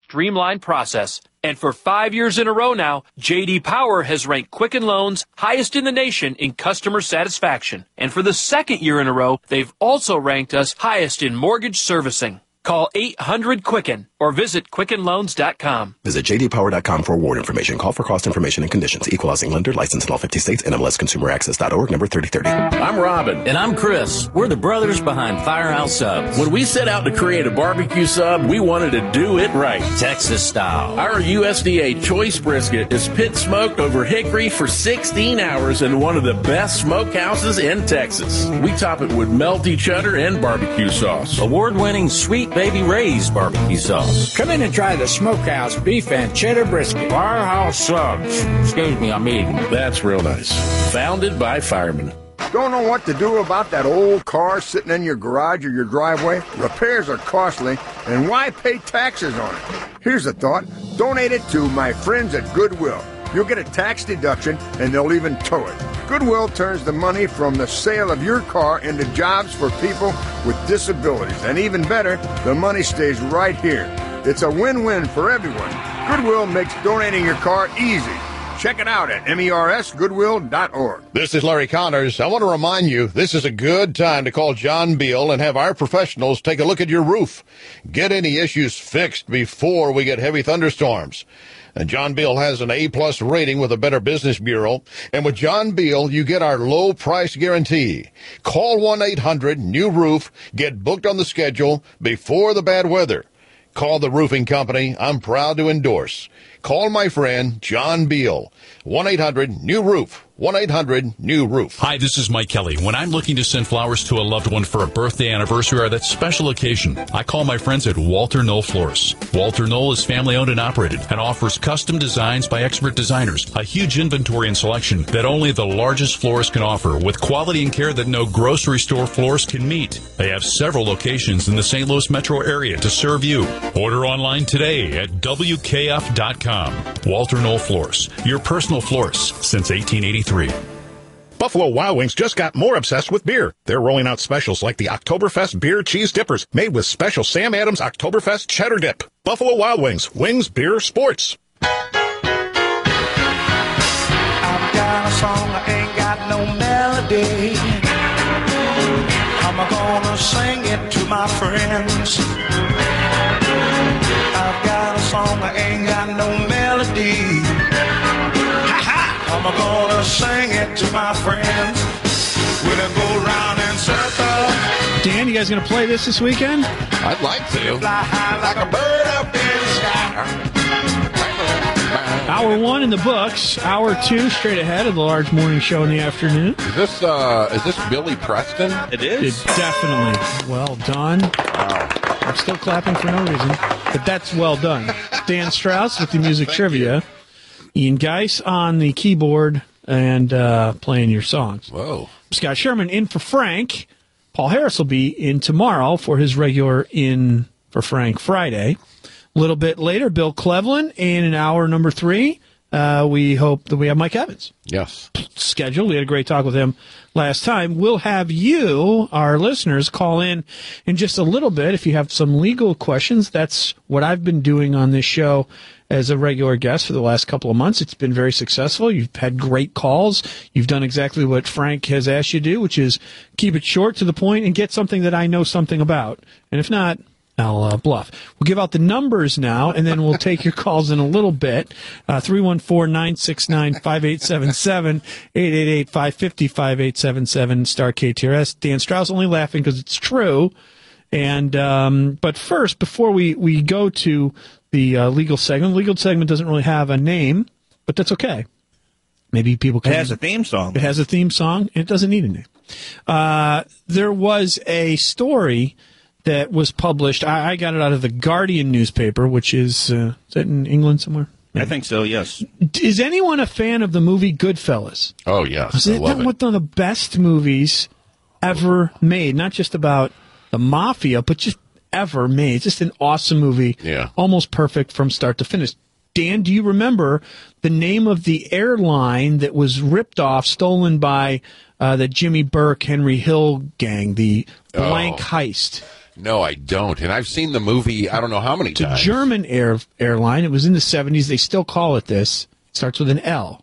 streamlined process. And for 5 years in a row now, J.D. Power has ranked Quicken Loans highest in the nation in customer satisfaction. And for the second year in a row, they've also ranked us highest in mortgage servicing. Call 800-QUICKEN or visit QuickenLoans.com. Visit jdpower.com for award information. Call for cost information and conditions. Equal housing lender. Licensed in all 50 states. NMLSConsumerAccess.org. Number 3030. I'm Robin. And I'm Chris. We're the brothers behind Firehouse Subs. When we set out to create a barbecue sub, we wanted to do it right. Texas style. Our USDA choice brisket is pit smoked over hickory for 16 hours in one of the best smokehouses in Texas. We top it with melty cheddar and barbecue sauce. Award-winning Sweet Baby Ray's barbecue sauce. Come in and try the Smokehouse beef and cheddar brisket. Firehouse Subs. Excuse me, I'm eating. That's real nice. Founded by firemen. Don't know what to do about that old car sitting in your garage or your driveway? Repairs are costly, and why pay taxes on it? Here's a thought. Donate it to my friends at Goodwill. You'll get a tax deduction, and they'll even tow it. Goodwill turns the money from the sale of your car into jobs for people with disabilities. And even better, the money stays right here. It's a win-win for everyone. Goodwill makes donating your car easy. Check it out at mersgoodwill.org. This is Larry Connors. I want to remind you, this is a good time to call John Beal and have our professionals take a look at your roof. Get any issues fixed before we get heavy thunderstorms. And John Beal has an A-plus rating with the Better Business Bureau. And with John Beal, you get our low price guarantee. Call 1-800-NEW-ROOF. Get booked on the schedule before the bad weather. Call the roofing company I'm proud to endorse. Call my friend John Beal. 1-800-NEW-ROOF. 1-800-NEW-ROOF. Hi, this is Mike Kelly. When I'm looking to send flowers to a loved one for a birthday, anniversary, or that special occasion, I call my friends at Walter Knoll Florists. Walter Knoll is family-owned and operated and offers custom designs by expert designers, a huge inventory and selection that only the largest florist can offer, with quality and care that no grocery store florist can meet. They have several locations in the St. Louis metro area to serve you. Order online today at WKF.com. Walter Knoll Florists, your personal florist since 1883. Buffalo Wild Wings just got more obsessed with beer. They're rolling out specials like the Oktoberfest Beer Cheese Dippers, made with special Sam Adams Oktoberfest Cheddar Dip. Buffalo Wild Wings. Wings, beer, sports. I've got a song, I ain't got no melody. I'm gonna sing it to my friends. I've got a song, I ain't got no melody. I'm gonna sing it to my friends. We'll go round in circles. Dan, you guys gonna play this weekend? I'd like to. Fly high like a bird up in the sky. Hour 1 in the books. Hour 2 straight ahead of the large morning show in the afternoon. Is this Billy Preston? It is. Definitely. Well done. Wow. I'm still clapping for no reason, but that's well done. Dan Strauss with the music trivia. Ian Geis on the keyboard and playing your songs. Whoa. Scott Sherman in for Frank. Paul Harris will be in tomorrow for his regular In for Frank Friday. A little bit later, Bill Cleveland in hour number 3. We hope that we have Mike Evans. Yes. Scheduled. We had a great talk with him last time. We'll have you, our listeners, call in just a little bit if you have some legal questions. That's what I've been doing on this show as a regular guest for the last couple of months. It's been very successful. You've had great calls. You've done exactly what Frank has asked you to do, which is keep it short to the point and get something that I know something about. And if not, I'll bluff. We'll give out the numbers now, and then we'll take your calls in a little bit. 314-969-5877, 888-550-5877, star KTRS. Dan Strauss only laughing because it's true. And but first, before we go to the legal segment doesn't really have a name, but that's okay. Maybe people can. It has a theme song. It has a theme song. It doesn't need a name. There was a story that was published. I got it out of the Guardian newspaper, which is that in England somewhere? I think so, yes. Is anyone a fan of the movie Goodfellas? Oh, yes. Isn't that one of the best movies ever made? Not just about the mafia, but just ever made. It's just an awesome movie. Yeah. Almost perfect from start to finish. Dan, do you remember the name of the airline that was ripped off, stolen by the Jimmy Burke, Henry Hill gang, the blank heist? No, I don't. And I've seen the movie I don't know how many It's a times. German airline. It was in the 70s. They still call it this. It starts with an L.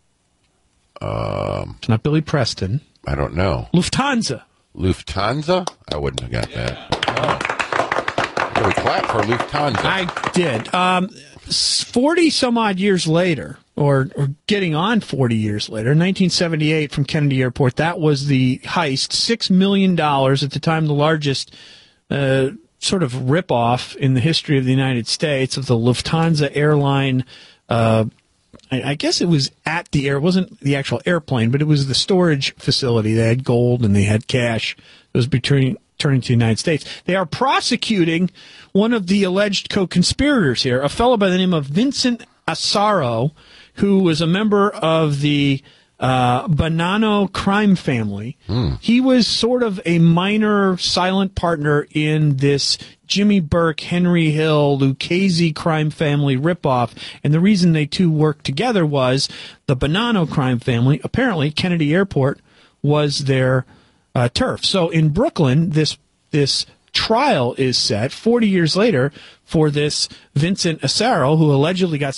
It's not Billy Preston. I don't know. Lufthansa. Lufthansa? I wouldn't have got that. Oh. We clap for Lufthansa. I did. 40 some odd years later, or getting on 40 years later, 1978 from Kennedy Airport, that was the heist. $6 million, at the time the largest sort of ripoff in the history of the United States of the Lufthansa airline. I guess it was at the air. It wasn't the actual airplane, but it was the storage facility. They had gold and they had cash. It was turning to the United States. They are prosecuting one of the alleged co-conspirators here, a fellow by the name of Vincent Asaro, who was a member of the Bonanno crime family. He was sort of a minor silent partner in this Jimmy Burke, Henry Hill, Lucchese crime family ripoff. And the reason they two worked together was the Bonanno crime family, apparently Kennedy Airport was their turf. So in Brooklyn, this trial is set 40 years later for this Vincent Asaro, who allegedly got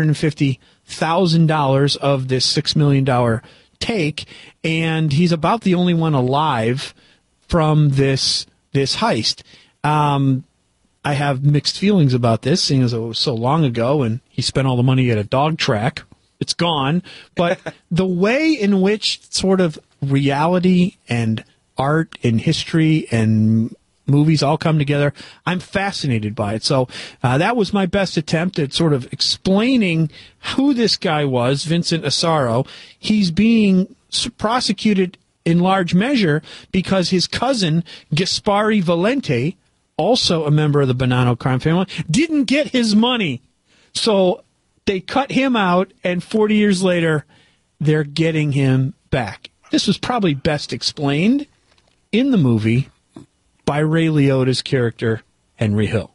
$750,000 of this $6 million take, and he's about the only one alive from this heist. I have mixed feelings about this, seeing as it was so long ago, and he spent all the money at a dog track. It's gone. But the way in which sort of reality and art and history and movies all come together, I'm fascinated by it. So that was my best attempt at sort of explaining who this guy was, Vincent Asaro. He's being prosecuted in large measure because his cousin, Gaspari Valente, also a member of the Bonanno crime family, didn't get his money. So they cut him out, and 40 years later, they're getting him back. This was probably best explained in the movie by Ray Liotta's character, Henry Hill.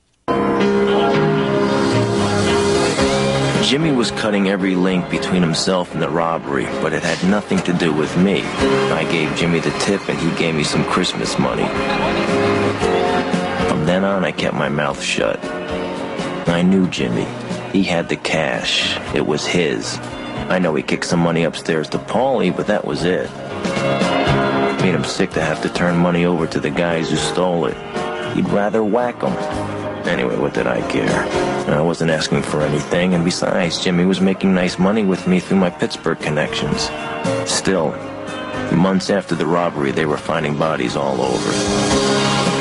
Jimmy was cutting every link between himself and the robbery, but it had nothing to do with me. I gave Jimmy the tip, and he gave me some Christmas money. From then on, I kept my mouth shut. I knew Jimmy. He had the cash. It was his. I know he kicked some money upstairs to Paulie, but that was it. Made him sick to have to turn money over to the guys who stole it. He'd rather whack them. Anyway, what did I care? I wasn't asking for anything, and besides, Jimmy was making nice money with me through my Pittsburgh connections. Still, months after the robbery, they were finding bodies all over.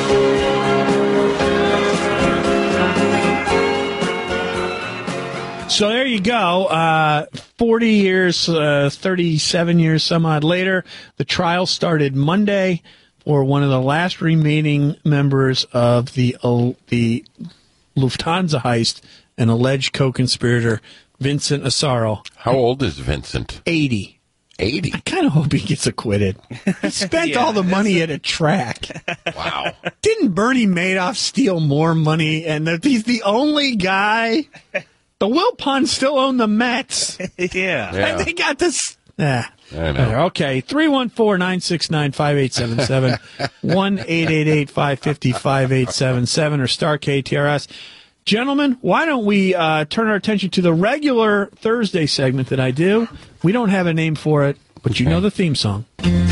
So there you go. 40 years, 37 years, some odd later, the trial started Monday for one of the last remaining members of the Lufthansa heist, an alleged co-conspirator, Vincent Asaro. How old is Vincent? 80. 80? I kind of hope he gets acquitted. He spent all the money at a track. Wow. Didn't Bernie Madoff steal more money? And he's the only guy... The Wilpons still own the Mets. Yeah. And they got this. I know. Okay. 314-969-5877. 1-888-550-5877 or star KTRS. Gentlemen, why don't we turn our attention to the regular Thursday segment that I do? We don't have a name for it, but you know the theme song.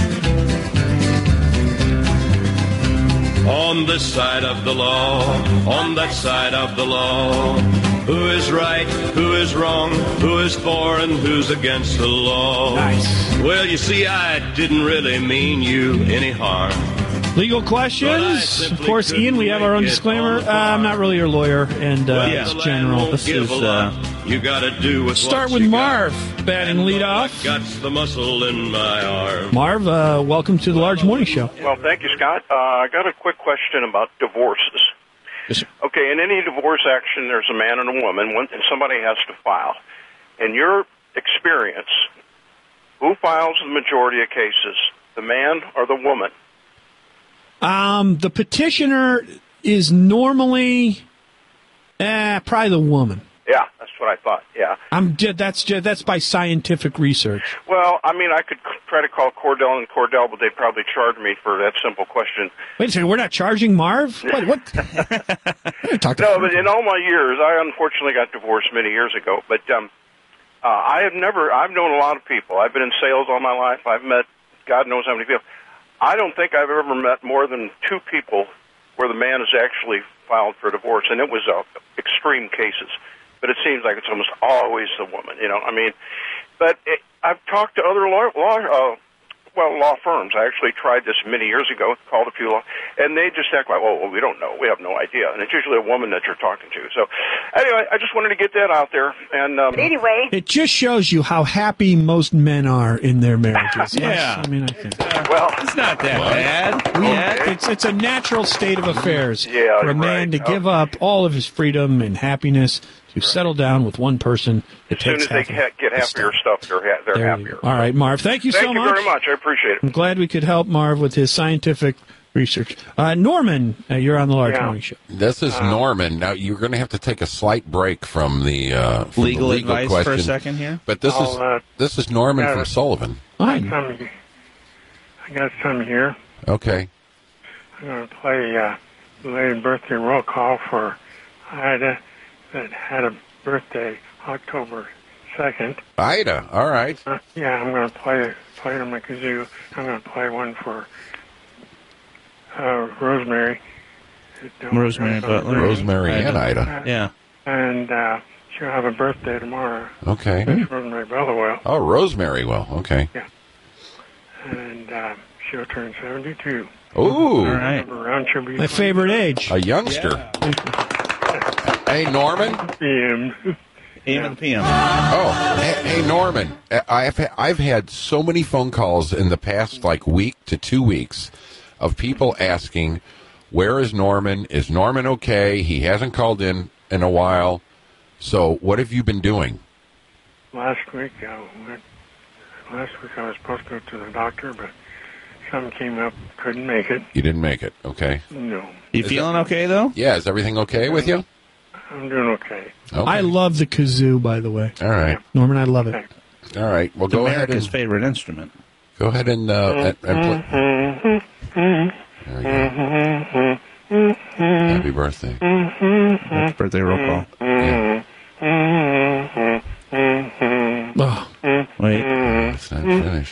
On this side of the law, on that side of the law. Who is right, who is wrong, who is for and who's against the law? Nice. Well, you see, I didn't really mean you any harm. Legal questions. Of course, Ian, we have our own disclaimer. I'm not really your lawyer, and it's general. This is, you gotta do with start with Marv, batting lead off. Got's the muscle in my arm. Marv, welcome to the Large Morning Show. Well, thank you, Scott. I got a quick question about divorces. Yes, sir. Okay, in any divorce action, there's a man and a woman, and somebody has to file. In your experience, who files the majority of cases, the man or the woman? The petitioner is normally probably the woman. Yeah, that's what I thought. Yeah. That's by scientific research. Well, I mean, I could try to call Cordell and Cordell, but they'd probably charge me for that simple question. Wait a second, we're not charging Marv? What? No, but in all my years, I unfortunately got divorced many years ago. But I've known a lot of people. I've been in sales all my life. I've met God knows how many people. I don't think I've ever met more than 2 people where the man has actually filed for divorce, and it was extreme cases. But it seems like it's almost always the woman, I mean, but I've talked to other law firms. I actually tried this many years ago, called a few and they just act like, well, we don't know. We have no idea. And it's usually a woman that you're talking to. So anyway, I just wanted to get that out there. And anyway, it just shows you how happy most men are in their marriages. Yeah. I mean, I think. Well, it's not that bad. It's a natural state of affairs for a man to give up all of his freedom and happiness to settle down with one person. As soon as they get half of your stuff, they're happier. All right, Marv, thank you so much. Thank you very much. I appreciate it. I'm glad we could help Marv with his scientific research. Norman, you're on the Large Morning Show. This is Norman. Now, you're going to have to take a slight break from the legal advice question for a second here. But this is Norman from Sullivan. I got some here. Okay. I'm going to play belated birthday roll call for Ida that had a birthday October 2nd. Ida, all right. Yeah, I'm going to play it on my kazoo. I'm going to play one for Rosemary. Rosemary Butler. Rosemary and Ida. Yeah. And she'll have a birthday tomorrow. Okay. That's Rosemary Bellowell. Oh, Rosemary will. Okay. Yeah. And she'll turn 72. Ooh. All right. Around she'll be my favorite age. A youngster. Hey, Norman. PM. AM and PM. Oh, hey, Norman. I've had so many phone calls in the past week to 2 weeks of people asking, where is Norman? Is Norman okay? He hasn't called in a while. So what have you been doing? Last week I was supposed to go to the doctor, but something came up, couldn't make it. You didn't make it, okay. No. You feeling okay, though? Yeah, is everything okay with you? I'm doing okay. I love the kazoo, by the way. All right. Norman, I love it. All right. Well, go ahead. America's favorite instrument. Go ahead and play. There you go. Happy birthday. Happy birthday roll call. Yeah. Oh. Wait. It's not finished.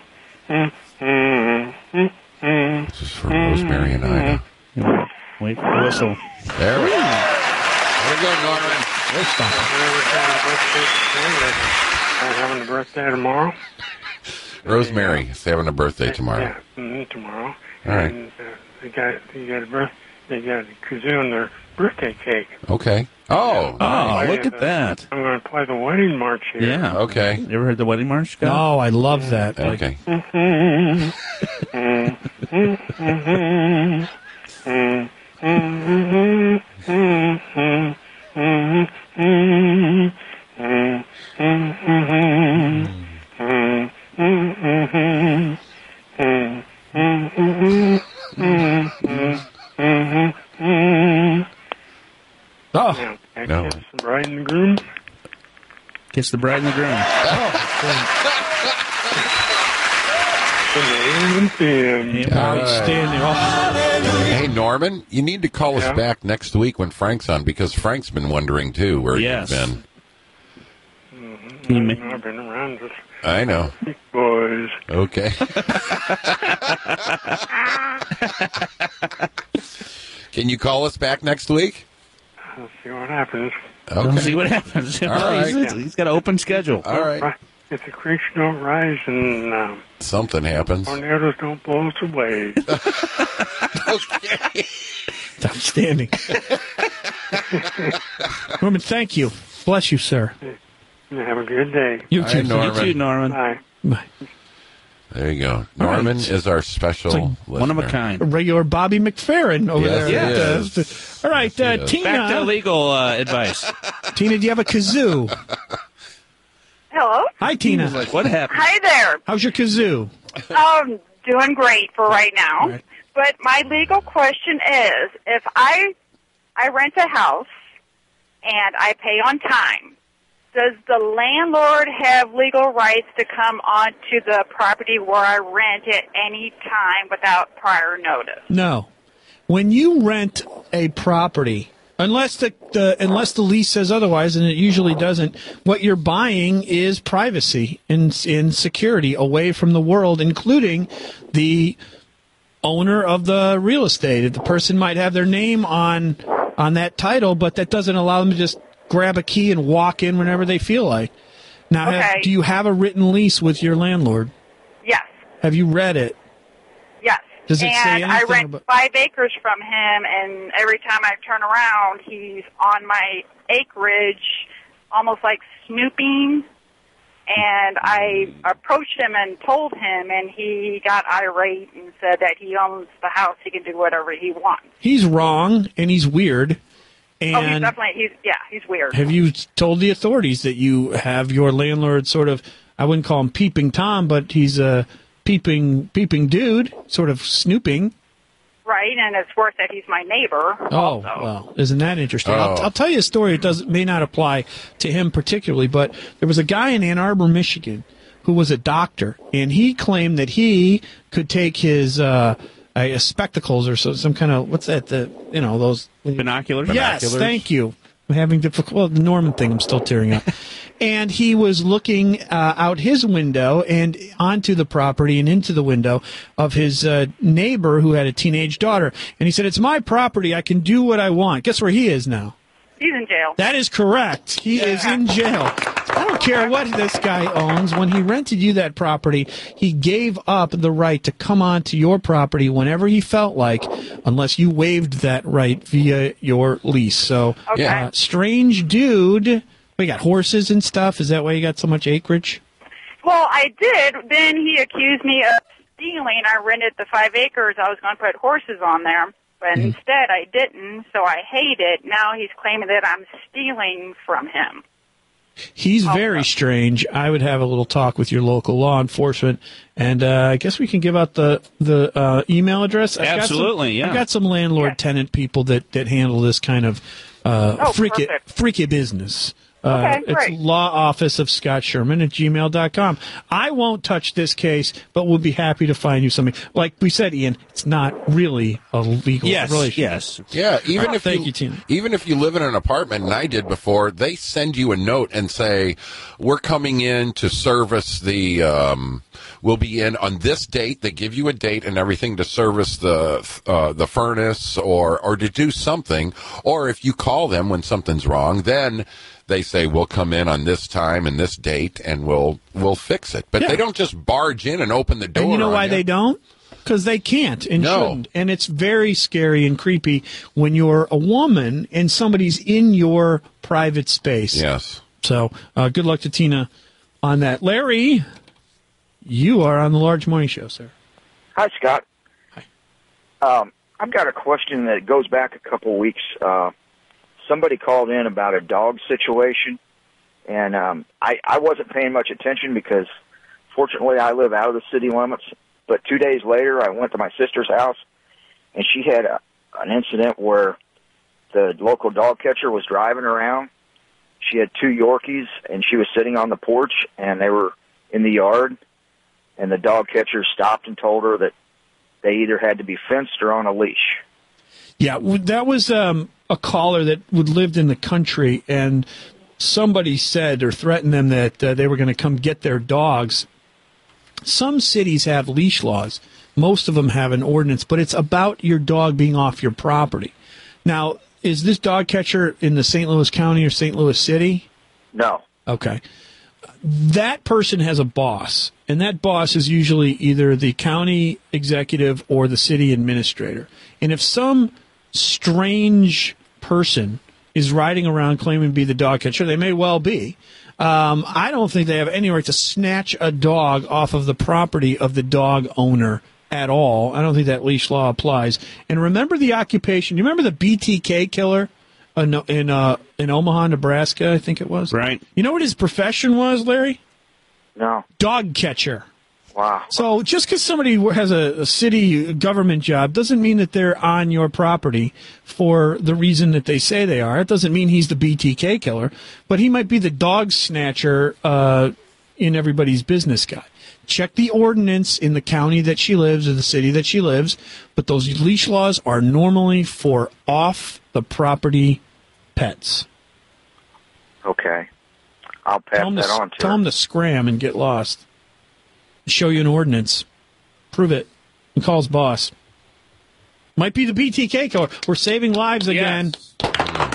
This is for Rosemary and Ida. Wait for the whistle. There we go. There we go, Norman. I'm having a birthday tomorrow. Rosemary is having a birthday tomorrow. Yeah, tomorrow. All right. And they got a kazoo on their birthday cake. Okay. Oh, look at that. I'm going to play the wedding march here. Yeah. Okay. You ever heard the wedding march, Scott? Oh, I love that. Okay. Oh. No. Kiss the bride and the groom. Kiss the bride and the groom. Outstanding. Hey, Norman, you need to call us back next week when Frank's on, because Frank's been wondering, too, where you've been. I've been around this. I know. Boys. Okay. Can you call us back next week? Let's see what happens. Okay. We'll see what happens. All right. He's got an open schedule. All right. If the creeks don't rise and something happens, tornadoes don't blow us away. Okay. Outstanding. Norman, thank you. Bless you, sir. Have a good day. You too, Norman. You too, Norman. Bye. Bye. There you go. Norman is our special like one of a listener. kind. A regular Bobby McFerrin over Yes, there. he is. All right, Yes, he is. Tina. Back to legal advice. Tina, do you have a kazoo? Hello? Hi, Tina. What happened? Hi there. How's your kazoo? Doing great for right now. All right. But my legal question is, if I rent a house and I pay on time, Does the landlord have legal rights to come onto the property where I rent at any time without prior notice? No. When you rent a property, unless the lease says otherwise, and it usually doesn't, what you're buying is privacy and security away from the world, including the owner of the real estate. The person might have their name on that title, but that doesn't allow them to just grab a key and walk in whenever they feel like. Now, do you have a written lease with your landlord? Yes. Have you read it? Yes. Does it say anything I rent about... 5 acres from him, and every time I turn around, he's on my acreage, almost like snooping. And I approached him and told him, and he got irate and said that he owns the house. He can do whatever he wants. He's wrong, and he's weird. And he's weird. Have you told the authorities that you have your landlord sort of, I wouldn't call him peeping Tom, but he's a peeping dude, sort of snooping? Right, and it's worse that he's my neighbor. Oh, well, isn't that interesting? I'll tell you a story. It may not apply to him particularly, but there was a guy in Ann Arbor, Michigan, who was a doctor, and he claimed that he could take his spectacles or some kind of, what's that? Those binoculars. Yes, thank you. I'm having difficulty. Well, the Norman thing, I'm still tearing up. And he was looking out his window and onto the property and into the window of his neighbor who had a teenage daughter. And he said, "It's my property. I can do what I want." Guess where he is now? He's in jail. That is correct. He is in jail. I don't care what this guy owns. When he rented you that property, he gave up the right to come onto your property whenever he felt like, unless you waived that right via your lease. So, strange dude. We got horses and stuff. Is that why you got so much acreage? Well, I did. Then he accused me of stealing. I rented the 5 acres. I was going to put horses on there. But instead, I didn't, so I hate it. Now he's claiming that I'm stealing from him. He's very strange. I would have a little talk with your local law enforcement, and I guess we can give out the email address. Absolutely, I've got some landlord-tenant people that handle this kind of freaky business. It's law office of Scott Sherman at gmail.com. I won't touch this case, but we'll be happy to find you something. Like we said, Ian, it's not really a legal relationship. Yes. Yeah, even if you live in an apartment, and I did before, they send you a note and say, "We're coming in to service the we'll be in on this date." They give you a date and everything to service the furnace or to do something. Or if you call them when something's wrong, then they say, "We'll come in on this time and this date and we'll fix it." But they don't just barge in and open the door. And you know why they don't? Because they can't and shouldn't. And it's very scary and creepy when you're a woman and somebody's in your private space. Yes. So good luck to Tina on that. Larry, you are on the Large Morning Show, sir. Hi, Scott. Hi. I've got a question that goes back a couple weeks. Somebody called in about a dog situation, and I wasn't paying much attention because, fortunately, I live out of the city limits. But 2 days later, I went to my sister's house, and she had an incident where the local dog catcher was driving around. She had 2 Yorkies, and she was sitting on the porch, and they were in the yard, and the dog catcher stopped and told her that they either had to be fenced or on a leash. Yeah, that was a caller that lived in the country, and somebody said or threatened them that they were going to come get their dogs. Some cities have leash laws. Most of them have an ordinance, but it's about your dog being off your property. Now, is this dog catcher in the St. Louis County or St. Louis City? No. Okay. That person has a boss, and that boss is usually either the county executive or the city administrator. And if some strange person is riding around claiming to be the dog catcher, they may well be. I don't think they have any right to snatch a dog off of the property of the dog owner at all. I don't think that leash law applies. And remember the occupation. You remember the BTK killer in Omaha, Nebraska, I think it was? Right. You know what his profession was, Larry? No. Dog catcher. Wow. So just because somebody has a city government job doesn't mean that they're on your property for the reason that they say they are. It doesn't mean he's the BTK killer, but he might be the dog snatcher in everybody's business guy. Check the ordinance in the county that she lives or the city that she lives, but those leash laws are normally for off-the-property pets. Okay. I'll pass that on to Tell him to scram and get lost. Show you an ordinance. Prove it. And call his boss. Might be the BTK killer. We're saving lives again. All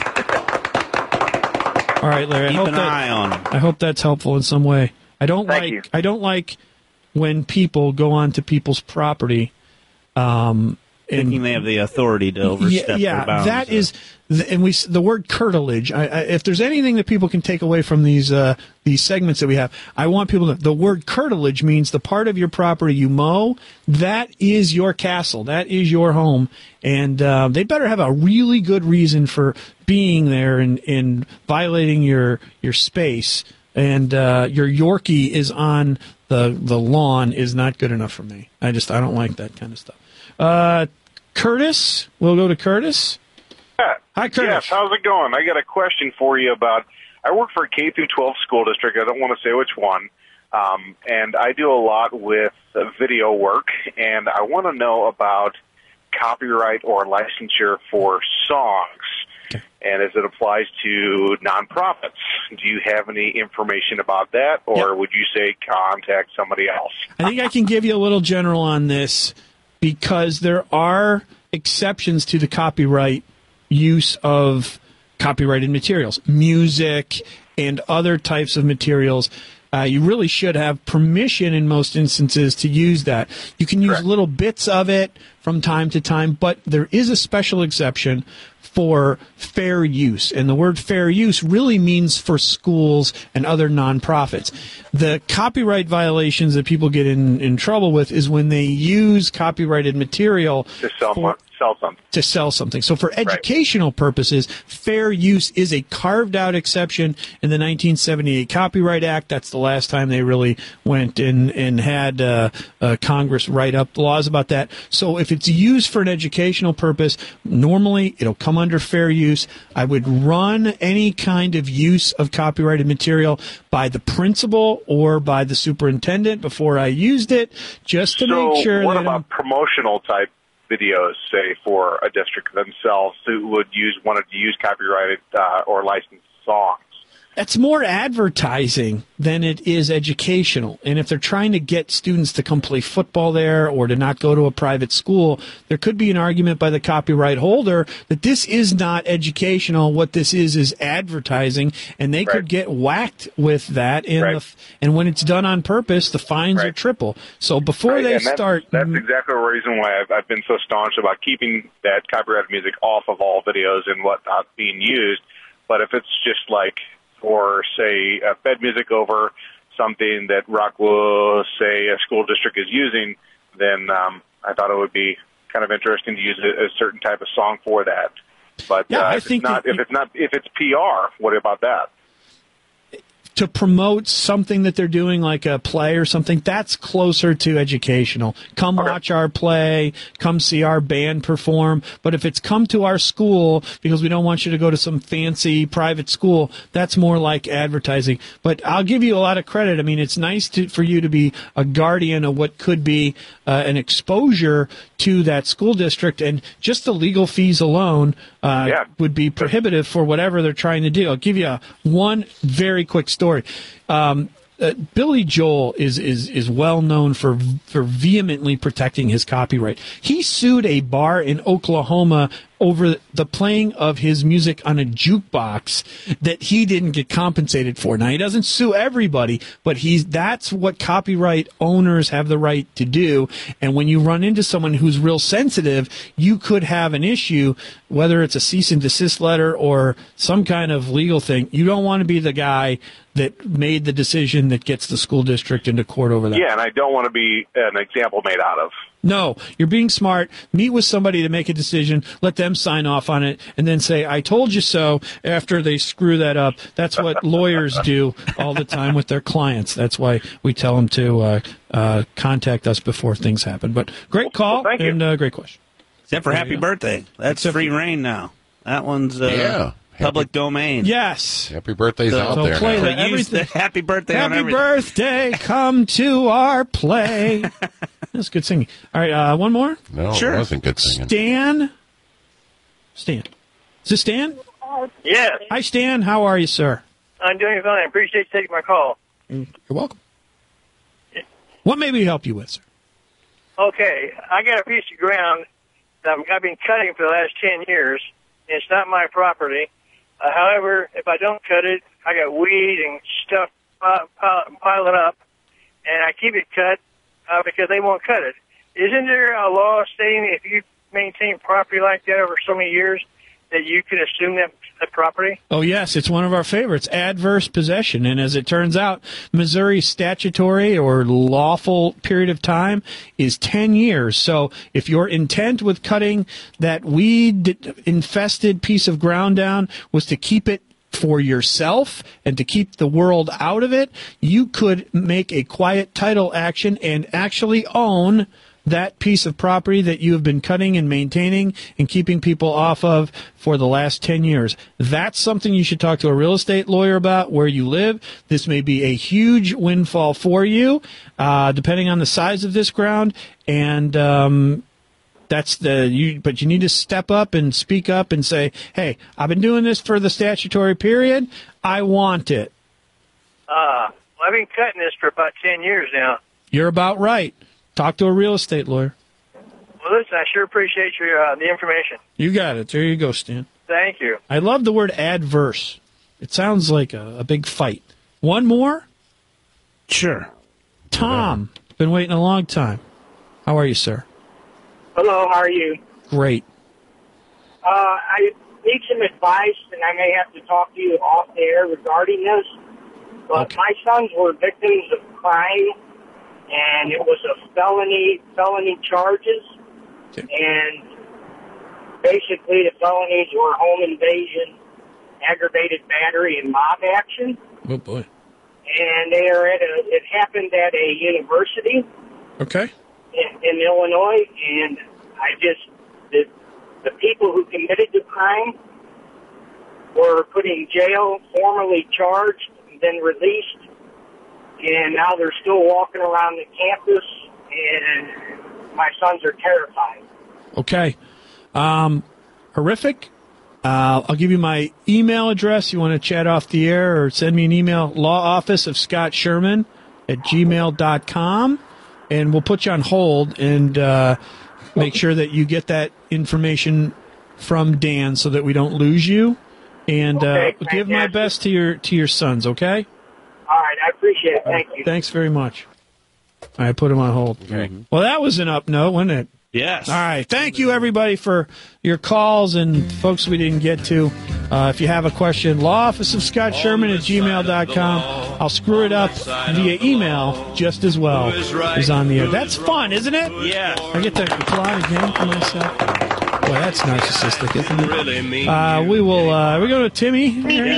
right, Larry. Keep an eye on him. I hope that's helpful in some way. I don't like when people go onto people's property, thinking they have the authority to overstep their bounds. That is, the word curtilage. If there's anything that people can take away from these segments that we have, I want people to. The word curtilage means the part of your property you mow. That is your castle. That is your home, and they better have a really good reason for being there and violating your space. And your Yorkie is on the lawn is not good enough for me. I don't like that kind of stuff. Curtis, we'll go to Curtis. Hi, Curtis. Yes, how's it going? I got a question for you about. I work for a K through 12 school district. I don't want to say which one, and I do a lot with video work, and I want to know about copyright or licensure for songs. And as it applies to nonprofits, do you have any information about that, or would you say contact somebody else? I think I can give you a little general on this because there are exceptions to the copyright use of copyrighted materials, music and other types of materials. You really should have permission in most instances to use that. You can use little bits of it from time to time, but there is a special exception for fair use. And the word fair use really means for schools and other nonprofits. The copyright violations that people get in trouble with is when they use copyrighted material to sell something. So for educational purposes, fair use is a carved out exception in the 1978 Copyright Act. That's the last time they really went and had Congress write up laws about that. So if it's used for an educational purpose, normally it'll come under fair use. I would run any kind of use of copyrighted material by the principal or by the superintendent before I used it, just to make sure what that about promotional type videos, say, for a district themselves who wanted to use copyrighted or licensed songs? That's more advertising than it is educational. And if they're trying to get students to come play football there or to not go to a private school, there could be an argument by the copyright holder that this is not educational. What this is advertising, and they could get whacked with that. And when it's done on purpose, the fines are triple. So before they start... That's exactly the reason why I've been so staunch about keeping that copyrighted music off of all videos and whatnot being used. But if it's just like... or, say, bed music over something that Rockwood, say, a school district is using, then I thought it would be kind of interesting to use a certain type of song for that. But if it's PR, what about that? To promote something that they're doing, like a play or something, that's closer to educational. Come watch our play, come see our band perform. But if it's come to our school because we don't want you to go to some fancy private school, that's more like advertising. But I'll give you a lot of credit. I mean, it's nice for you to be a guardian of what could be an exposure to that school district, and just the legal fees alone would be prohibitive for whatever they're trying to do. I'll give you one very quick story. Billy Joel is well known for vehemently protecting his copyright. He sued a bar in Oklahoma over the playing of his music on a jukebox that he didn't get compensated for. Now, he doesn't sue everybody, but that's what copyright owners have the right to do. And when you run into someone who's real sensitive, you could have an issue, whether it's a cease and desist letter or some kind of legal thing. You don't want to be the guy that made the decision that gets the school district into court over that. Yeah, and I don't want to be an example made out of. No, you're being smart. Meet with somebody to make a decision. Let them sign off on it, and then say, I told you so, after they screw that up. That's what lawyers do all the time with their clients. That's why we tell them to contact us before things happen. But great call, thank you. and great question. Except for Happy Birthday. That's free reign now. That one's public domain. Yes. Happy birthday's out there. Play now. that. Use the Happy Birthday on Happy everything. birthday, come to our play. That's good singing. All right, one more? No, sure. it wasn't good singing. Stan. Is this Stan? Yes. Hi, Stan. How are you, sir? I'm doing fine. I appreciate you taking my call. You're welcome. What may we help you with, sir? Okay, I got a piece of ground that I've been cutting for the last 10 years. It's not my property. However, if I don't cut it, I got weed and stuff piling up, and I keep it cut because they won't cut it. Isn't there a law stating if you maintain property like that over so many years that you can assume that property? Oh, yes. It's one of our favorites, adverse possession. And as it turns out, Missouri's statutory or lawful period of time is 10 years. So if your intent with cutting that weed-infested piece of ground down was to keep it for yourself and to keep the world out of it, you could make a quiet title action and actually own that piece of property that you have been cutting and maintaining and keeping people off of for the last 10 years. That's something you should talk to a real estate lawyer about where you live. This may be a huge windfall for you, depending on the size of this ground. And but you need to step up and speak up and say, hey, I've been doing this for the statutory period. I want it. I've been cutting this for about 10 years now. You're about right. Talk to a real estate lawyer. Well, listen, I sure appreciate your the information. You got it. There you go, Stan. Thank you. I love the word adverse. It sounds like a big fight. One more? Sure. Tom, been waiting a long time. How are you, sir? Hello, how are you? Great. I need some advice, and I may have to talk to you off the air regarding this. But my sons were victims of crime, and it was a felony charges. And basically the felonies were home invasion, aggravated battery, and mob action. Oh, boy. And it happened at a university. Okay. In Illinois, and the people who committed the crime were put in jail, formally charged, and then released, and now they're still walking around the campus, and my sons are terrified. Okay. Horrific. I'll give you my email address. You want to chat off the air or send me an email, lawofficeofscottsherman@gmail.com. And we'll put you on hold and make sure that you get that information from Dan so that we don't lose you. And give my best to your sons, okay? All right, I appreciate it. Thank you. Thanks very much. I put him on hold. Okay. Well, that was an up note, wasn't it? Yes. All right. Thank you, everybody, for your calls and folks we didn't get to. If you have a question, lawofficeofscottsherman@gmail.com. I'll screw it up via email just as well as on the air. That's fun, isn't it? Yeah. I get to fly again for myself. Boy, that's narcissistic, isn't it? We go to Timmy.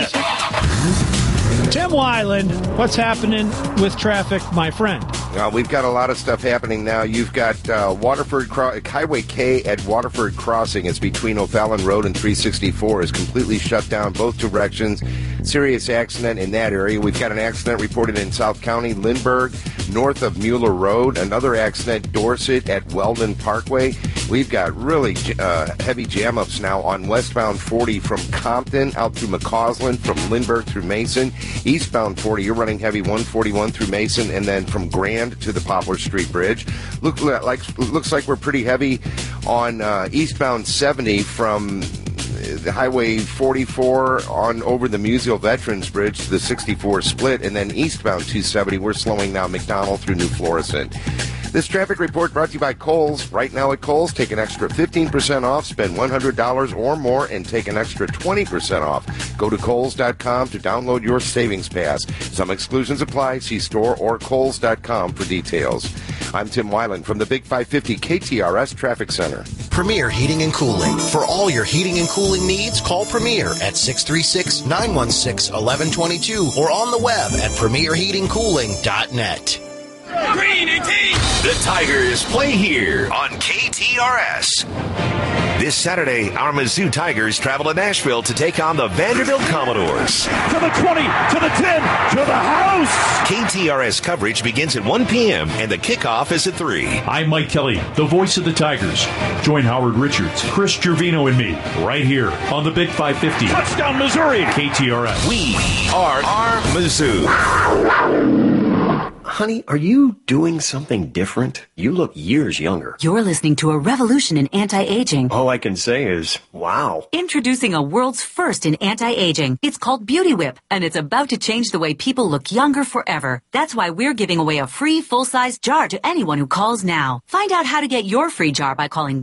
Tim Weiland, what's happening with traffic, my friend? We've got a lot of stuff happening now. You've got Highway K at Waterford Crossing. It's between O'Fallon Road and 364 is completely shut down both directions. Serious accident in that area. We've got an accident reported in South County, Lindbergh, north of Mueller Road. Another accident, Dorset at Weldon Parkway. We've got really heavy jam-ups now on westbound 40 from Compton out through McCausland, from Lindbergh through Mason. Eastbound 40, you're running heavy 141 through Mason, and then from Grand to the Poplar Street Bridge. Looks like we're pretty heavy on eastbound 70 from the Highway 44 on over the Musial Veterans Bridge to the 64 split, and then eastbound 270, we're slowing down McDonald through New Florissant. This traffic report brought to you by Kohl's. Right now at Kohl's, take an extra 15% off, spend $100 or more, and take an extra 20% off. Go to Kohls.com to download your savings pass. Some exclusions apply. See store or Kohls.com for details. I'm Tim Weiland from the Big 550 KTRS Traffic Center. Premier Heating and Cooling. For all your heating and cooling needs, call Premier at 636-916-1122 or on the web at premierheatingcooling.net. Green 18! The Tigers play here on KTRS. This Saturday, our Mizzou Tigers travel to Nashville to take on the Vanderbilt Commodores. To the 20, to the 10, to the house! KTRS coverage begins at 1 p.m. and the kickoff is at 3. I'm Mike Kelly, the voice of the Tigers. Join Howard Richards, Chris Gervino, and me right here on the Big 550. Touchdown, Missouri! KTRS. We are Mizzou. Honey, are you doing something different? You look years younger. You're listening to a revolution in anti-aging. All I can say is, wow. Introducing a world's first in anti-aging. It's called Beauty Whip, and it's about to change the way people look younger forever. That's why we're giving away a free full-size jar to anyone who calls now. Find out how to get your free jar by calling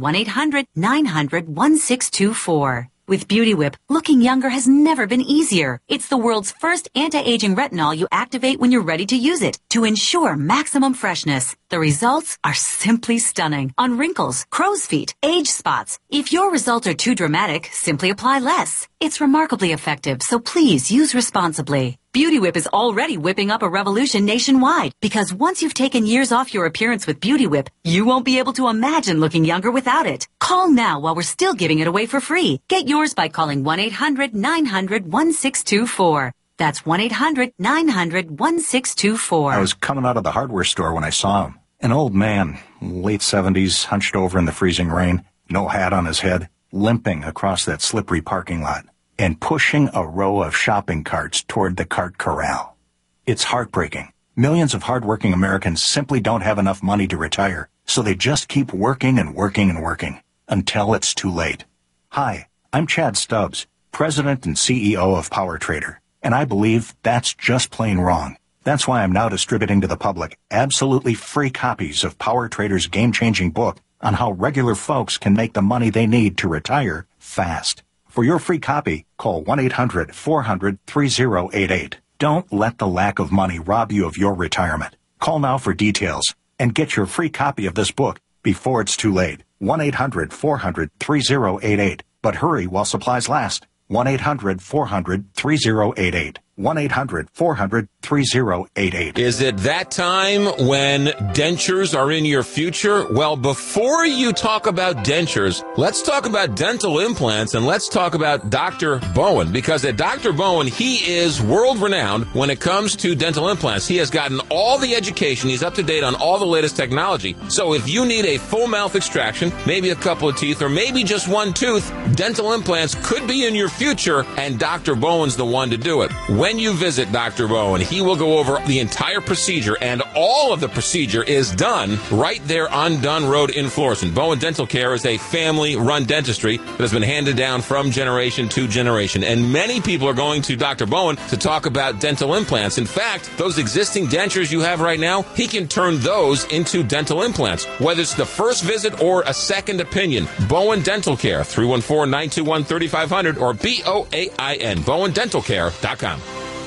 1-800-900-1624. With Beauty Whip, looking younger has never been easier. It's the world's first anti-aging retinol you activate when you're ready to use it to ensure maximum freshness. The results are simply stunning on wrinkles, crow's feet, age spots. If your results are too dramatic, simply apply less. It's remarkably effective, so please use responsibly. Beauty Whip is already whipping up a revolution nationwide because once you've taken years off your appearance with Beauty Whip, you won't be able to imagine looking younger without it. Call now while we're still giving it away for free. Get yours by calling 1-800-900-1624. That's 1-800-900-1624. I was coming out of the hardware store when I saw him. An old man, late 70s, hunched over in the freezing rain, no hat on his head, limping across that slippery parking lot, and pushing a row of shopping carts toward the cart corral. It's heartbreaking. Millions of hardworking Americans simply don't have enough money to retire, so they just keep working and working and working until it's too late. Hi, I'm Chad Stubbs, President and CEO of Power Trader, and I believe that's just plain wrong. That's why I'm now distributing to the public absolutely free copies of Power Trader's game-changing book on how regular folks can make the money they need to retire fast. For your free copy, call 1-800-400-3088. Don't let the lack of money rob you of your retirement. Call now for details and get your free copy of this book before it's too late. 1-800-400-3088. But hurry while supplies last. 1-800-400-3088. 1-800-400-3088. Is it that time when dentures are in your future? Well, before you talk about dentures, let's talk about dental implants, and let's talk about Dr. Bowen, because at Dr. Bowen, he is world-renowned when it comes to dental implants. He has gotten all the education. He's up to date on all the latest technology. So if you need a full mouth extraction, maybe a couple of teeth, or maybe just one tooth, dental implants could be in your future, and Dr. Bowen's the one to do it. When you visit Dr. Bowen, he will go over the entire procedure, and all of the procedure is done right there on Dunn Road in Florissant. Bowen Dental Care is a family-run dentistry that has been handed down from generation to generation, and many people are going to Dr. Bowen to talk about dental implants. In fact, those existing dentures you have right now, he can turn those into dental implants, whether it's the first visit or a second opinion. Bowen Dental Care, 314-921-3500 or BOAIN, BowenDentalCare.com.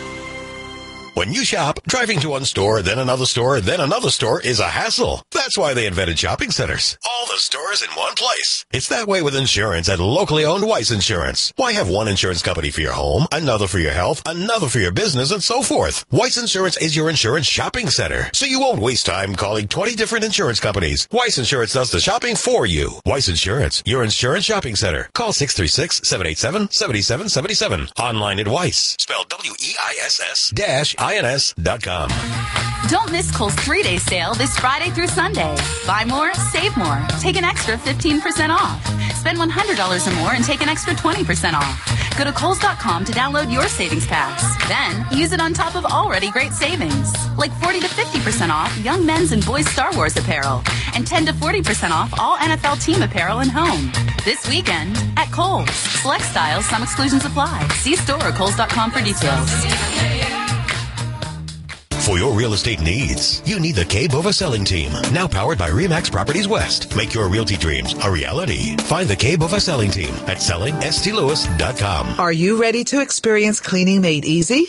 When you shop, driving to one store, then another store, then another store is a hassle. That's why they invented shopping centers. All the stores in one place. It's that way with insurance at locally owned Weiss Insurance. Why have one insurance company for your home, another for your health, another for your business, and so forth? Weiss Insurance is your insurance shopping center, so you won't waste time calling 20 different insurance companies. Weiss Insurance does the shopping for you. Weiss Insurance, your insurance shopping center. Call 636-787-7777. Online at Weiss. Spelled WEISS-INS.com. Don't miss Kohl's 3-day sale this Friday through Sunday. Buy more, save more. Take an extra 15% off. Spend $100 or more and take an extra 20% off. Go to Kohls.com to download your savings pass. Then use it on top of already great savings. Like 40 to 50% off young men's and boys' Star Wars apparel. And 10 to 40% off all NFL team apparel and home. This weekend at Kohl's. Select styles, some exclusions apply. See store or Kohls.com for details. For your real estate needs, you need the K Bova Selling Team, now powered by RE/MAX Properties West. Make your realty dreams a reality. Find the K Bova Selling Team at sellingstlouis.com. Are you ready to experience cleaning made easy?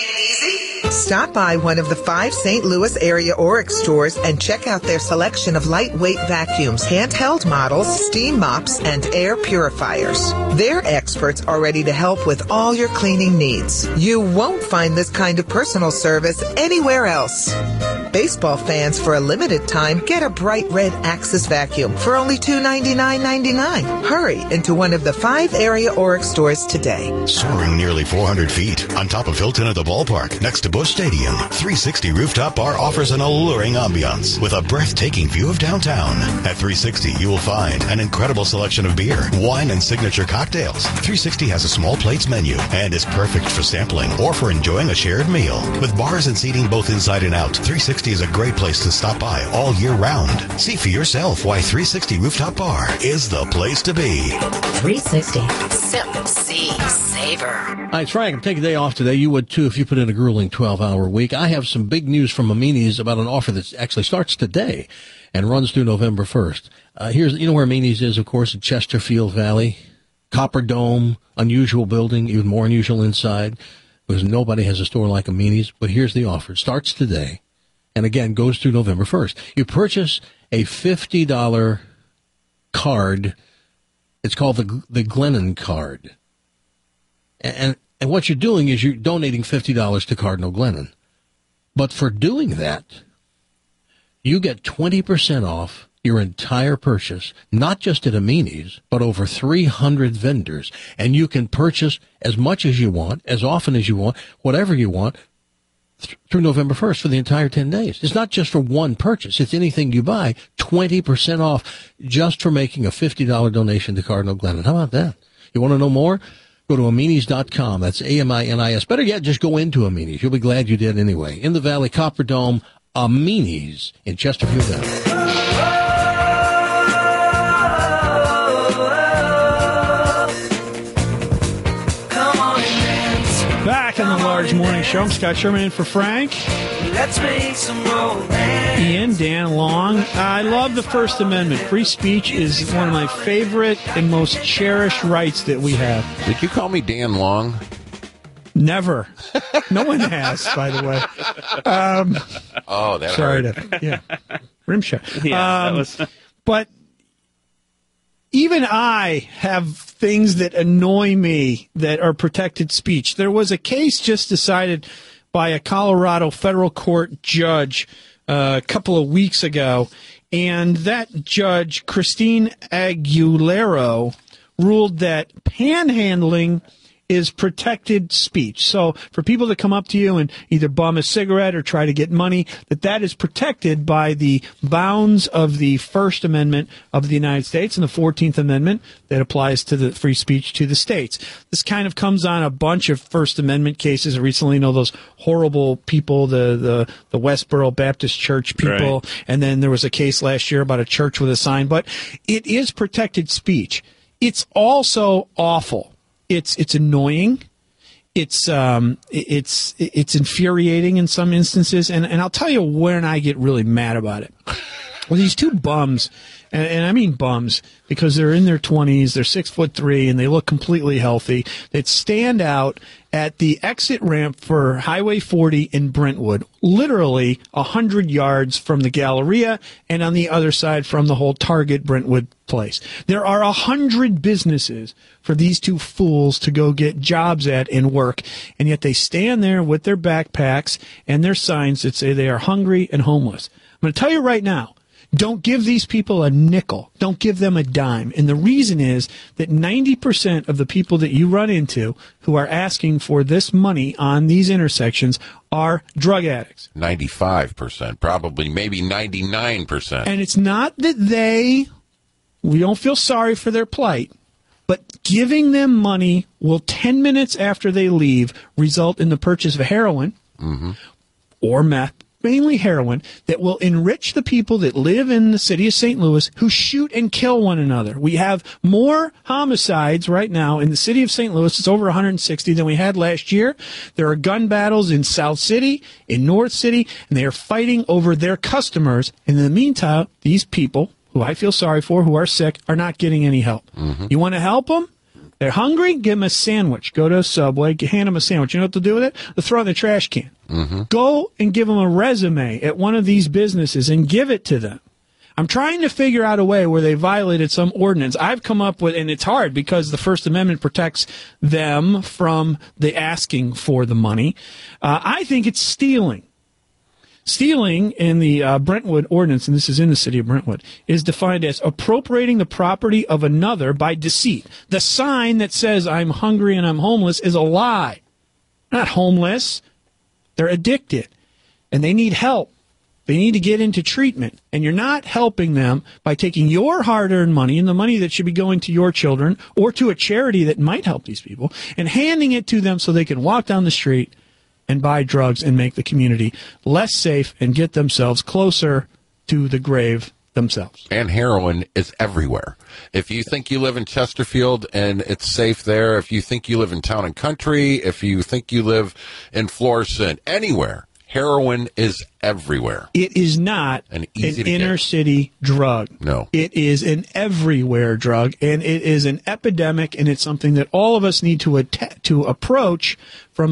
Stop by one of the 5 St. Louis area Oryx stores and check out their selection of lightweight vacuums, handheld models, steam mops, and air purifiers. Their experts are ready to help with all your cleaning needs. You won't find this kind of personal service anywhere else. Baseball fans, for a limited time, get a bright red Axis vacuum for only $299.99. Hurry into one of the 5 area Oryx stores today. Soaring nearly 400 feet on top of Hilton at the ballpark next to Busch Stadium, 360 Rooftop Bar offers an alluring ambiance with a breathtaking view of downtown. At 360, you will find an incredible selection of beer, wine, and signature cocktails. 360 has a small plates menu and is perfect for sampling or for enjoying a shared meal. With bars and seating both inside and out, 360 is a great place to stop by all year round. See for yourself why 360 Rooftop Bar is the place to be. 360. Sip, see, savor. Hi, it's Frank. I'm taking a day off today. You would too if you put in a grueling 12-hour week. I have some big news from Amini's about an offer that actually starts today and runs through November 1st. You know where Amini's is, of course, in Chesterfield Valley. Copper Dome, unusual building, even more unusual inside, because nobody has a store like Amini's. But here's the offer. It starts today, and again, goes through November 1st. You purchase a $50 card. It's called the Glennon card. And what you're doing is you're donating $50 to Cardinal Glennon. But for doing that, you get 20% off your entire purchase, not just at Amini's, but over 300 vendors. And you can purchase as much as you want, as often as you want, whatever you want, through November 1st for the entire 10 days. It's not just for one purchase. It's anything you buy, 20% off just for making a $50 donation to Cardinal Glennon. How about that? You want to know more? Go to Aminis.com. That's Aminis. Better yet, just go into Amini's. You'll be glad you did anyway. In the Valley, Copper Dome, Amini's in Chesterfield Valley. Back in the Large Morning Show. I'm Scott Sherman in for Frank. Let's make some romance. Ian, Dan Long. I love the First Amendment. Free speech is one of my favorite and most cherished rights that we have. Did you call me Dan Long? Never. No one has, by the way. That sorry hurt. Yeah. Rim shot. Yeah, that was... But even I have things that annoy me that are protected speech. There was a case just decided by a Colorado federal court judge a couple of weeks ago, and that judge, Christine Aguilera, ruled that panhandling is protected speech. So for people to come up to you and either bum a cigarette or try to get money, that is protected by the bounds of the First Amendment of the United States and the 14th Amendment that applies to the free speech to the states. This kind of comes on a bunch of First Amendment cases. Recently, those horrible people, the Westboro Baptist Church people, right. And then there was a case last year about a church with a sign. But it is protected speech. It's also awful. It's annoying. It's infuriating in some instances. And I'll tell you when I get really mad about it. Well, these two bums, and I mean bums, because they're in their 20s, they're 6'3", and they look completely healthy, that stand out at the exit ramp for Highway 40 in Brentwood, literally 100 yards from the Galleria and on the other side from the whole Target Brentwood place. There are 100 businesses for these two fools to go get jobs at and work, and yet they stand there with their backpacks and their signs that say they are hungry and homeless. I'm going to tell you right now, don't give these people a nickel. Don't give them a dime. And the reason is that 90% of the people that you run into who are asking for this money on these intersections are drug addicts. 95%, probably maybe 99%. And it's not that we don't feel sorry for their plight, but giving them money will 10 minutes after they leave result in the purchase of heroin or meth. mainly heroin, that will enrich the people that live in the city of St. Louis who shoot and kill one another. We have more homicides right now in the city of St. Louis. It's over 160 than we had last year. There are gun battles in South City, in North City, and they are fighting over their customers. And in the meantime, these people, who I feel sorry for, who are sick, are not getting any help. You want to help them? They're hungry? Give them a sandwich. Go to a Subway, hand them a sandwich. You know what they'll do with it? They'll throw it in the trash can. Go and give them a resume at one of these businesses and give it to them. I'm trying to figure out a way where they violated some ordinance. I've come up with, and it's hard because the First Amendment protects them from the asking for the money. I think it's stealing. Stealing in the Brentwood ordinance, and this is in the city of Brentwood, is defined as appropriating the property of another by deceit. The sign that says I'm hungry and I'm homeless is a lie. They're not homeless. They're addicted, and they need help. They need to get into treatment, and you're not helping them by taking your hard-earned money and the money that should be going to your children or to a charity that might help these people and handing it to them so they can walk down the street and buy drugs and make the community less safe and get themselves closer to the grave themselves. And heroin is everywhere. If you think you live in Chesterfield and it's safe there, if you think you live in Town and Country, if you think you live in Florissant, anywhere, heroin is everywhere. It is not an inner city drug. No. It is an everywhere drug, and it is an epidemic, and it's something that all of us need to approach from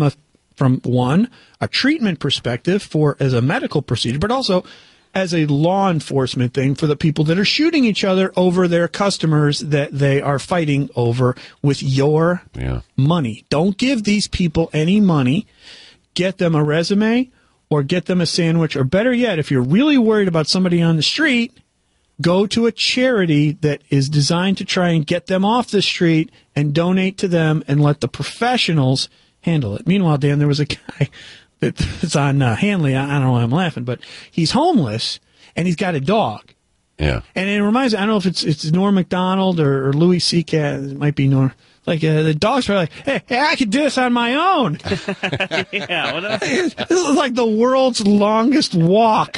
a treatment perspective as a medical procedure, but also as a law enforcement thing for the people that are shooting each other over their customers that they are fighting over with your money. Don't give these people any money. Get them a resume or get them a sandwich, or better yet, if you're really worried about somebody on the street, go to a charity that is designed to try and get them off the street and donate to them and let the professionals handle it. Meanwhile, Dan, there was a guy that's on Hanley. I don't know why I'm laughing, but he's homeless and he's got a dog. Yeah. And it reminds me, I don't know if it's Norm Macdonald or Louis C.K. It might be Norm. Like the dogs are like, hey, I could do this on my own. This is like the world's longest walk.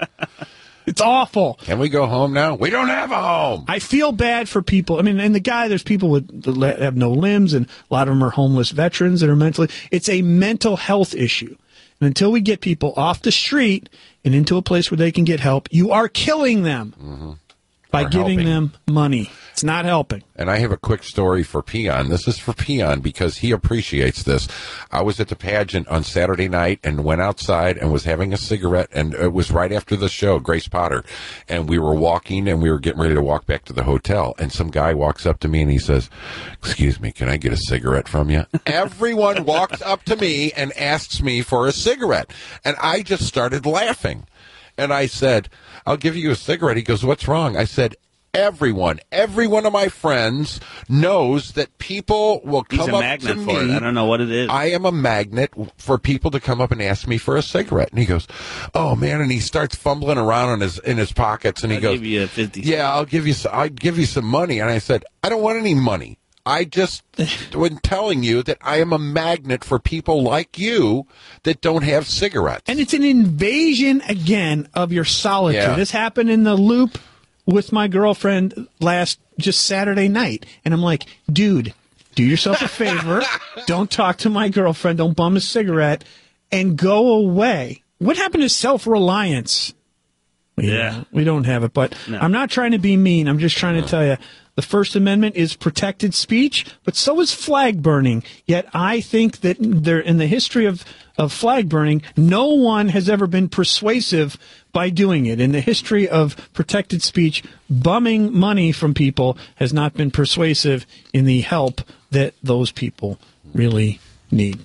It's awful. Can we go home now? We don't have a home. I feel bad for people. I mean, and the guy, there's people that have no limbs, and a lot of them are homeless veterans that are mentally. It's a mental health issue. And until we get people off the street and into a place where they can get help, you are killing them by giving them money. It's not helping. And I have a quick story for Peon. This is for Peon because he appreciates this. I was at the pageant on Saturday night and went outside and was having a cigarette, and it was right after the show, Grace Potter. And we were walking and we were getting ready to walk back to the hotel. And some guy walks up to me and he says, "Excuse me, can I get a cigarette from you?" Everyone walks up to me and asks me for a cigarette. And I just started laughing. And I said, "I'll give you a cigarette." He goes, "What's wrong?" I said, every one of my friends knows that people will come up to me. He's a magnet for it. I don't know what it is. I am a magnet for people to come up and ask me for a cigarette. And he goes, "Oh man!" And he starts fumbling around in his pockets, and he goes, "I'll give you a 50 cents. Yeah, I'll give you some money." And I said, "I don't want any money. I just was telling you that I am a magnet for people like you that don't have cigarettes." And it's an invasion again of your solitude. Yeah. This happened in the Loop with my girlfriend just Saturday night. And I'm like, dude, do yourself a favor. Don't talk to my girlfriend. Don't bum a cigarette and go away. What happened to self-reliance? Yeah. We don't have it, but No. I'm not trying to be mean. I'm just trying to tell you the First Amendment is protected speech, but so is flag burning. Yet I think that there, in the history of flag burning, no one has ever been persuasive by doing it. In the history of protected speech, bumming money from people has not been persuasive in the help that those people really need.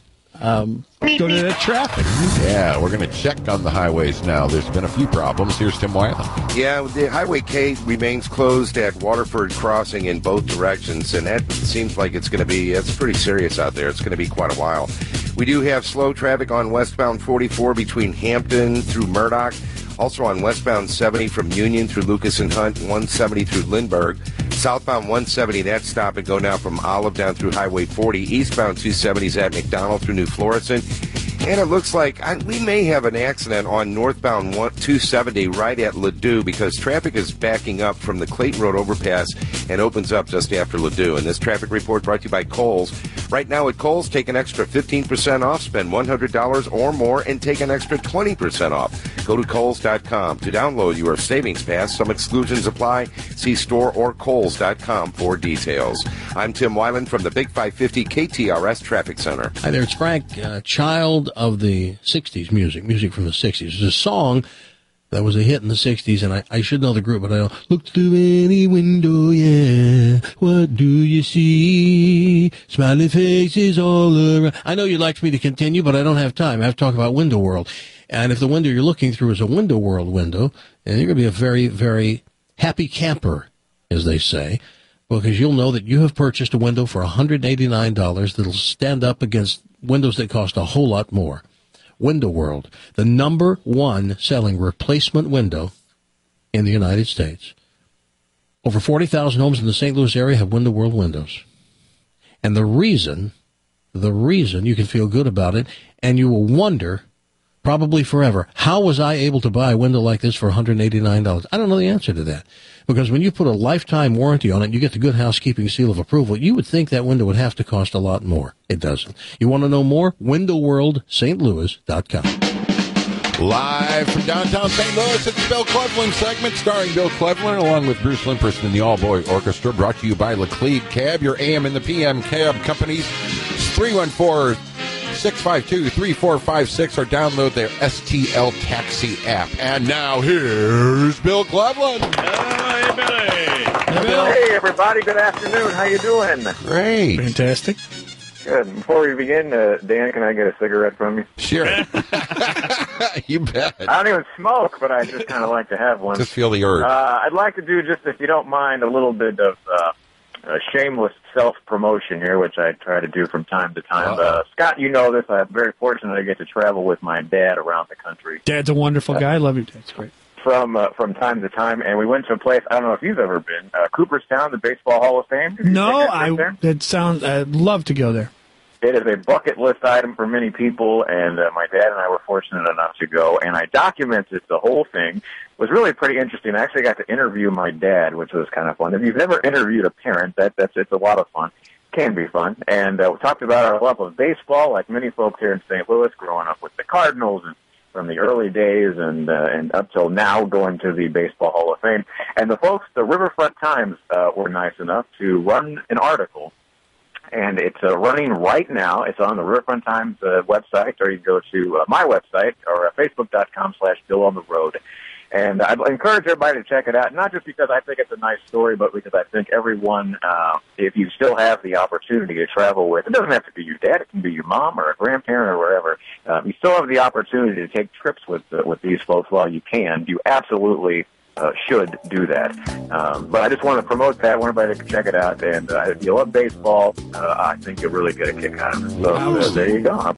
Go to the traffic. Yeah, we're going to check on the highways now. There's been a few problems. Here's Tim Wyland. Yeah, the Highway K remains closed at Waterford Crossing in both directions, and that seems like it's pretty serious out there. It's going to be quite a while. We do have slow traffic on westbound 44 between Hampton through Murdoch. Also on westbound 70 from Union through Lucas and Hunt, 170 through Lindbergh. Southbound 170, that stop and go now from Olive down through Highway 40. Eastbound 270 is at McDonald through New Florissant. And it looks like we may have an accident on northbound 270 right at Ladue because traffic is backing up from the Clayton Road overpass and opens up just after Ladue. And this traffic report brought to you by Kohl's. Right now at Kohl's, take an extra 15% off, spend $100 or more, and take an extra 20% off. Go to Kohls.com to download your savings pass. Some exclusions apply. See store or Kohls.com for details. I'm Tim Weiland from the Big 550 KTRS Traffic Center. Hi there, it's Frank, child of the 60s music from the 60s. There's a song that was a hit in the 60s, and I should know the group, but I don't. Look through any window, yeah, what do you see? Smiling faces all around. I know you'd like me to continue, but I don't have time. I have to talk about Window World. And if the window you're looking through is a Window World window, then you're going to be a very, very happy camper, as they say, because you'll know that you have purchased a window for $189 that'll stand up against windows that cost a whole lot more. Window World, the number one selling replacement window in the United States. Over 40,000 homes in the St. Louis area have Window World windows. And the reason you can feel good about it, and you will wonder, probably forever, how was I able to buy a window like this for $189? I don't know the answer to that. Because when you put a lifetime warranty on it, you get the Good Housekeeping seal of approval, you would think that window would have to cost a lot more. It doesn't. You want to know more? WindowWorldSt.Louis.com. Live from downtown St. Louis, it's the Bill Cleveland segment starring Bill Cleveland along with Bruce Limperson and the All-Boy Orchestra, brought to you by Laclede Cab, your AM and the PM cab companies. 314-652-3456 or download their STL Taxi app. And now here's Bill Cleveland. Hey, Billy. Hey, everybody. Good afternoon. How you doing? Great. Fantastic. Good. Before we begin, Dan, can I get a cigarette from you? Sure. You bet. I don't even smoke, but I just kind of like to have one. Just feel the urge. I'd like to do, just if you don't mind, a little bit of shameless self-promotion here, which I try to do from time to time. Scott, you know this. I'm very fortunate I get to travel with my dad around the country. Dad's a wonderful guy. I love your dad. It's great. From time to time, and we went to a place, I don't know if you've ever been, Cooperstown, the Baseball Hall of Fame. No, I'd love to go there. It is a bucket list item for many people, and my dad and I were fortunate enough to go, and I documented the whole thing. It was really pretty interesting. I actually got to interview my dad, which was kind of fun. If you've never interviewed a parent, it's a lot of fun. Can be fun. And we talked about our love of baseball, like many folks here in St. Louis, growing up with the Cardinals and from the early days and up till now going to the Baseball Hall of Fame. And the folks, the Riverfront Times, were nice enough to run an article, and it's running right now. It's on the Riverfront Times website, or you can go to my website, or Facebook.com/BillOnTheRoad. And I'd encourage everybody to check it out, not just because I think it's a nice story, but because I think everyone, if you still have the opportunity to travel with, it doesn't have to be your dad, it can be your mom or a grandparent or wherever, you still have the opportunity to take trips with these folks while you can. You absolutely should do that. But I just want to promote that. I want everybody to check it out. And if you love baseball, I think you'll really get a kick out of it. So there you go.